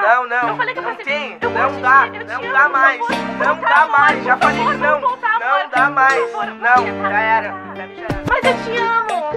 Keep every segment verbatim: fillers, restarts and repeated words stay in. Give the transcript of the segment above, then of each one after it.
Não, não, eu falei que não você... tem, eu não vou dá, te- eu te não amo, dá eu mais, vou- não voltar, dá amor, mais, já por falei que favor, não, vamos voltar, não amor, dá mais, por favor, não, vamos já tentar. era, pra mim já era. Mas eu te amo.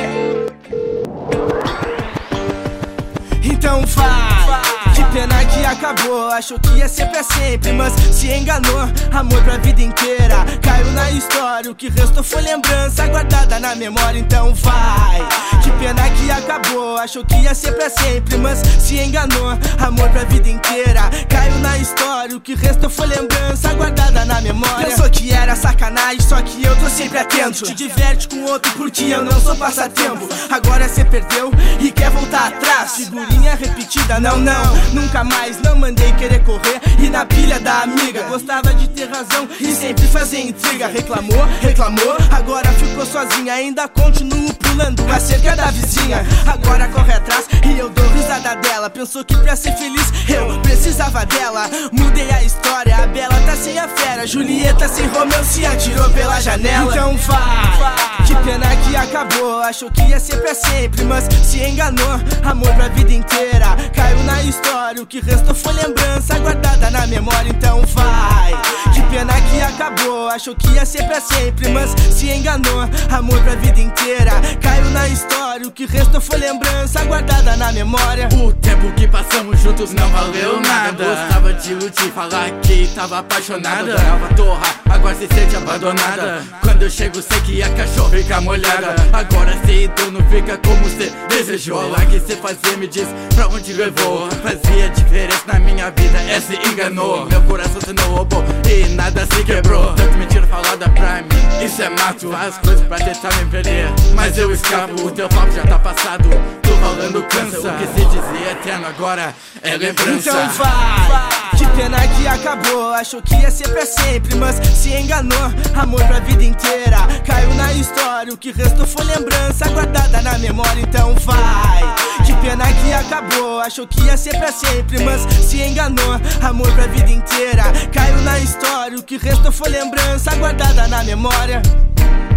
Então vai, que pena que acabou. Achou que ia ser pra sempre, mas se enganou. Amor pra vida inteira, caiu na história. O que restou foi lembrança guardada na memória. Então vai, que pena que acabou. Achou que ia ser pra sempre, mas se enganou. Amor pra vida inteira, caiu na história. O que restou foi lembrança guardada na memória. Pensou que era sacanagem, só que eu tô sempre atento. Te diverte com outro porque eu não sou passatempo. Agora cê perdeu e quer voltar atrás. Figurinha repetida, não, não, nunca mais. Não mandei querer correr e na pilha da amiga. Gostava de ter razão e sempre fazer intriga. Reclamou, reclamou, agora ficou sozinha. Ainda continuo pulando a cerca da vizinha. Agora corre atrás e eu dou risada dela. Pensou que pra ser feliz eu precisava dela. Mudei a história, a Bela tá sem a fera. Julieta sem Romeu se atirou pela janela. Então vai, que pena que acabou. Achou que ia ser pra sempre, mas se enganou. Amor pra vida inteira, caiu na história. O que restou foi lembrança guardada na memória. Então vai, que pena que acabou. Achou que ia ser pra sempre, mas se enganou. Amor pra vida inteira, caiu na história. O que restou foi lembrança guardada na memória. O tempo que passamos juntos não valeu nada. Gostava de iludir, falar que tava apaixonada. Ganhava torra, agora se sente abandonada. Quando eu chego sei que a cachorra fica molhada. Agora cê então não fica como cê desejou. Lá que cê fazia me diz pra onde levou. Fazia diferença na minha vida, é se enganou. Meu coração se não roubou e nada se quebrou. Tanto mentira falada pra mim, isso é mato. Faz coisas pra tentar me perder, mas eu escapo. O teu papo já tá passado, tô falando cansa. O que se dizia eterno agora é lembrança. Então vai, que pena que acabou. Achou que ia ser pra sempre, mas se enganou. Amor pra vida inteira, caiu na história. O que restou foi lembrança guardada na memória. Então vai, que pena que acabou. Achou que ia ser pra sempre, mas se enganou. Amor pra vida inteira, caiu na história. O que restou foi lembrança guardada na memória.